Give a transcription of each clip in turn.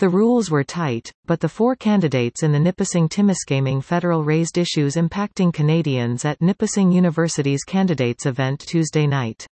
The rules were tight, but the four candidates in the Nipissing-Timiskaming Federal raised issues impacting Canadians at Nipissing University's candidates event Tuesday night.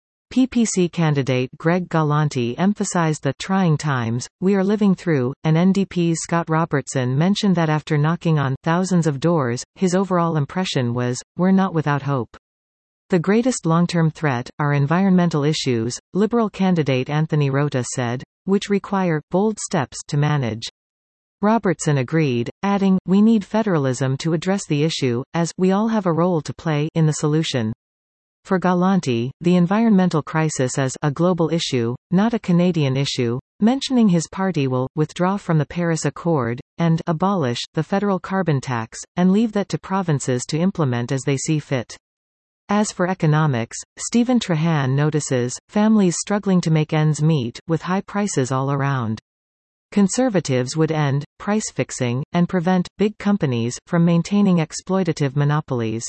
PPC candidate Greg Galanti emphasized the trying times we are living through, and NDP's Scott Robertson mentioned that after knocking on thousands of doors, his overall impression was, we're not without hope. The greatest long-term threat are environmental issues, Liberal candidate Anthony Rota said, which require bold steps to manage. Robertson agreed, adding, we need federalism to address the issue, as we all have a role to play in the solution. For Galanti, the environmental crisis is a global issue, not a Canadian issue, mentioning his party will withdraw from the Paris Accord, and abolish the federal carbon tax, and leave that to provinces to implement as they see fit. As for economics, Stephen Trahan notices, families struggling to make ends meet, with high prices all around. Conservatives would end price fixing, and prevent big companies from maintaining exploitative monopolies.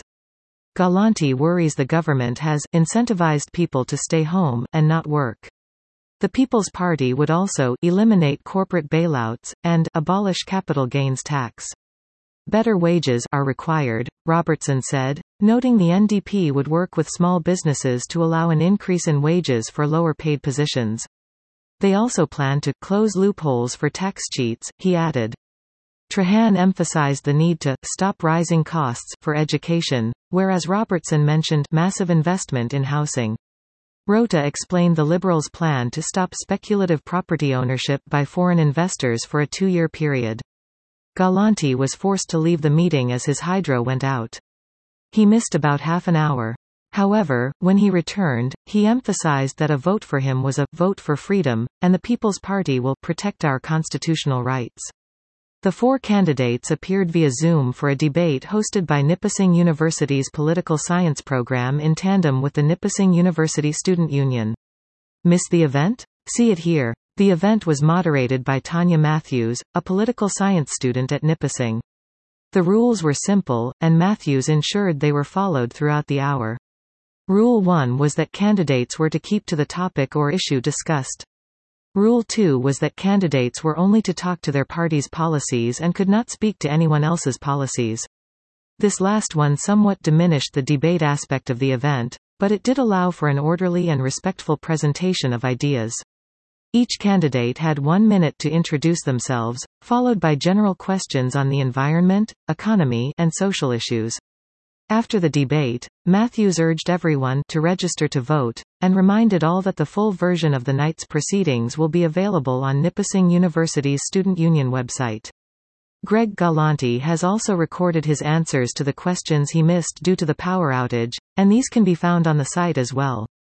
Galanti worries the government has incentivized people to stay home and not work. The People's Party would also eliminate corporate bailouts, and abolish capital gains tax. Better wages are required, Robertson said, noting the NDP would work with small businesses to allow an increase in wages for lower-paid positions. They also plan to close loopholes for tax cheats, he added. Trahan emphasized the need to stop rising costs for education, whereas Robertson mentioned massive investment in housing. Rota explained the Liberals' plan to stop speculative property ownership by foreign investors for a 2-year period. Galanti was forced to leave the meeting as his hydro went out. He missed about half an hour. However, when he returned, he emphasized that a vote for him was a vote for freedom, and the People's Party will protect our constitutional rights. The four candidates appeared via Zoom for a debate hosted by Nipissing University's political science program in tandem with the Nipissing University Student Union. Miss the event? See it here. The event was moderated by Tanya Matthews, a political science student at Nipissing. The rules were simple, and Matthews ensured they were followed throughout the hour. Rule 1 was that candidates were to keep to the topic or issue discussed. Rule 2 was that candidates were only to talk to their party's policies and could not speak to anyone else's policies. This last one somewhat diminished the debate aspect of the event, but it did allow for an orderly and respectful presentation of ideas. Each candidate had 1 minute to introduce themselves, followed by general questions on the environment, economy, and social issues. After the debate, Matthews urged everyone to register to vote, and reminded all that the full version of the night's proceedings will be available on Nipissing University's Student Union website. Greg Galanti has also recorded his answers to the questions he missed due to the power outage, and these can be found on the site as well.